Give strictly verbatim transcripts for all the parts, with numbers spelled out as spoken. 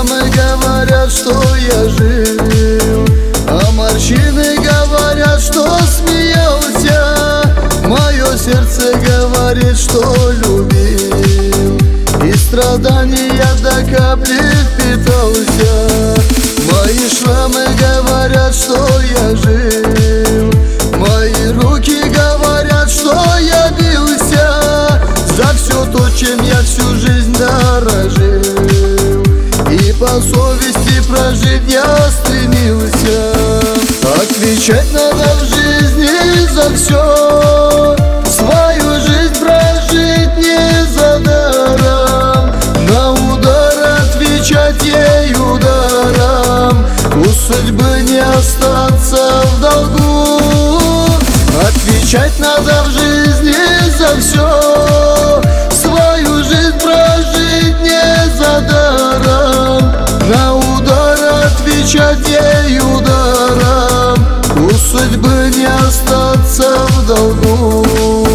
шрамы говорят, что я жил, а морщины говорят, что смеялся. Мое сердце говорит, что любил, и страдания до капли впитался. Мои шрамы говорят, что я жил, мои руки говорят, что я бился за все то, чем я всю жизнь дорожил, и по совести прожить я стремился. Отвечать надо в жизни за все, свою жизнь прожить не за даром, на удар отвечать ей ударом, у судьбы не остаться в долгу. Отвечать надо в жизни за все, свою жизнь прожить не за даром, на удар отвечать ей ударом, у судьбы не остаться в долгу.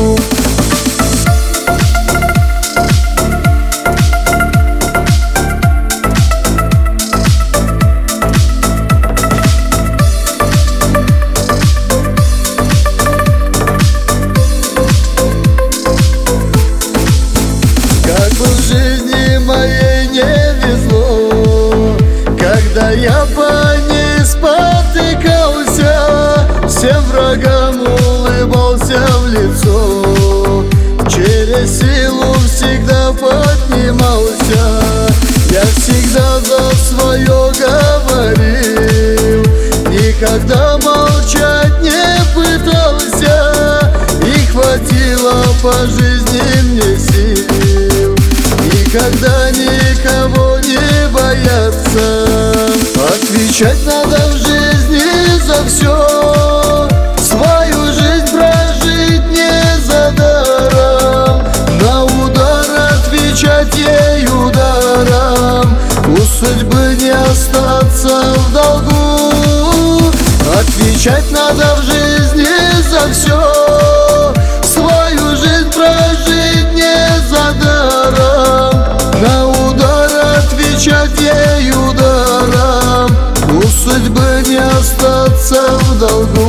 Как бы в жизни моей не везло, когда я по ней спотыкался, всем врагам улыбался в лицо, через силу всегда поднимался. Я всегда за свое говорил, никогда молчать не пытался, и хватило по жизни мне сил, никогда никого не бояться. Отвечать надо в жизни за все, свою жизнь прожить не за даром, на удар отвечать ей ударом, у судьбы не остаться в долгу. Отвечать надо в жизни за все, свою жизнь прожить не за даром, на удар отвечать ей ударом, у судьбы не остаться в долгу.